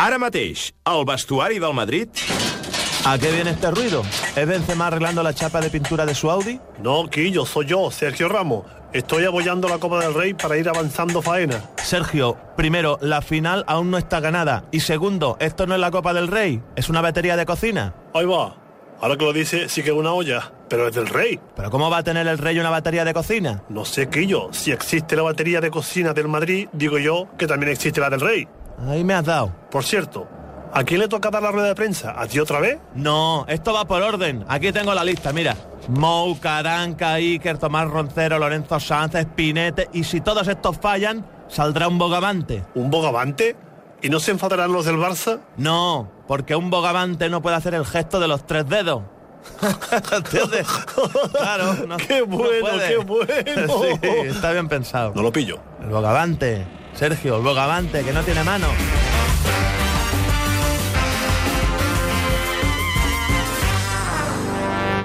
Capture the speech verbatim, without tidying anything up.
Ara mateix, al vestuari del Madrid... ¿A qué viene este ruido? ¿Es Benzema arreglando la chapa de pintura de su Audi? No, Quillo, soy yo, Sergio Ramos. Estoy apoyando la Copa del Rey para ir avanzando faena. Sergio, primero, la final aún no está ganada. Y segundo, esto no es la Copa del Rey, es una batería de cocina. Ahí va. Ahora que lo dice, sí que es una olla, pero es del Rey. ¿Pero cómo va a tener el Rey una batería de cocina? No sé, Quillo, si existe la batería de cocina del Madrid, digo yo que también existe la del Rey. Ahí me has dado. Por cierto, ¿a quién le toca dar la rueda de prensa? ¿A ti otra vez? No, esto va por orden. Aquí tengo la lista, mira. Mou, Caranca, Iker, Tomás Roncero, Lorenzo Sanz, Spinete... Y si todos estos fallan, saldrá un bogavante. ¿Un bogavante? ¿Y no se enfadarán los del Barça? No, porque un bogavante no puede hacer el gesto de los tres dedos. ¿Entiendes? Claro. No, ¡Qué bueno, no qué bueno! Sí, está bien pensado. No lo pillo. El bogavante, Sergio, el bogavante, que no tiene mano.